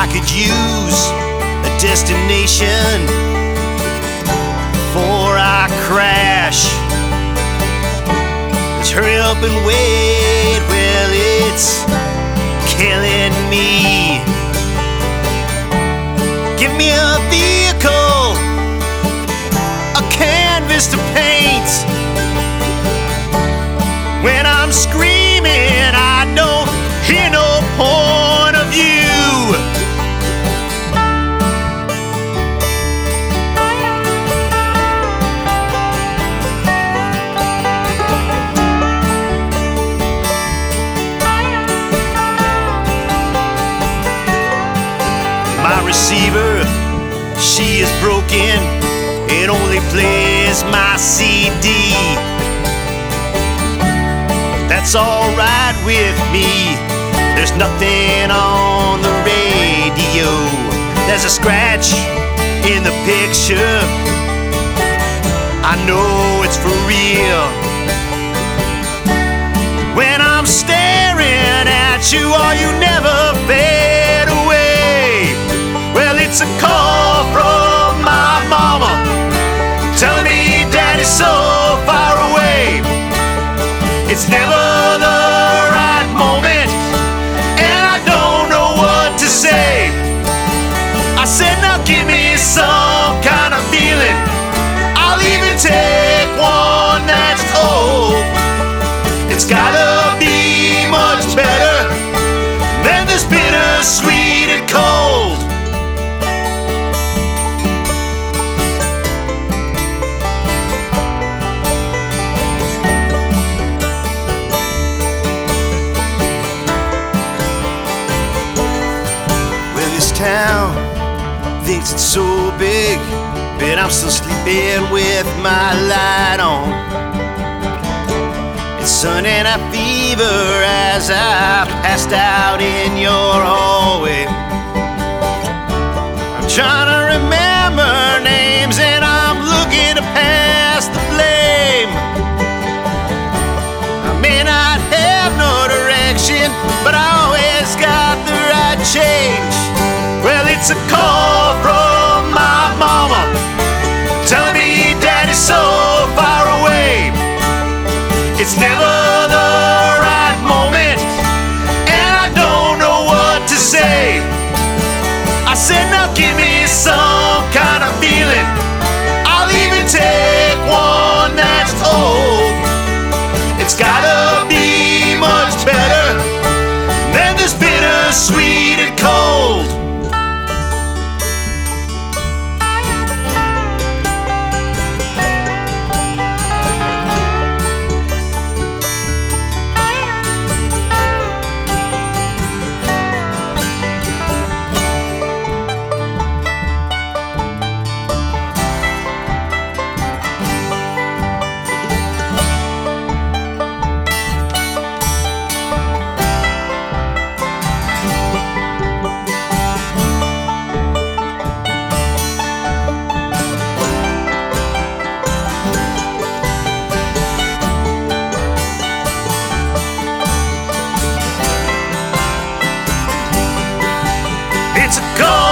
I could use a destination before I crash. Let's hurry up and wait, well, it's killing me. Give me a vehicle, a canvas to paint. When I'm screaming, I don't hear no point of view. My receiver, she is broken. It only plays my CD. That's alright with me. There's nothing on the radio. There's a scratch in the picture. I know it's for real. When I'm staring at you, are you never fade away? Well, it's a call from my mama telling me Daddy's so far away. It's never the right moment, and I don't know what to say. I said, now give me some kind of feeling. I'll even take one that's old. It's gotta be much better than this bitter, sweet, and cold. Town thinks it's so big, but I'm still sleeping with my light on. It's sun and I fever as I passed out in your hallway. I'm trying to remember names and I'm looking to pass the blame. I may not have no direction, but I always got the right change. Well, it's a call from my mama telling me Daddy's so far away. It's never the right moment, and I don't know what to say. I said, now give me some kind of feeling. I'll even take one that's old. It's gotta be much better than this bitter, sweet, and cold. It's a call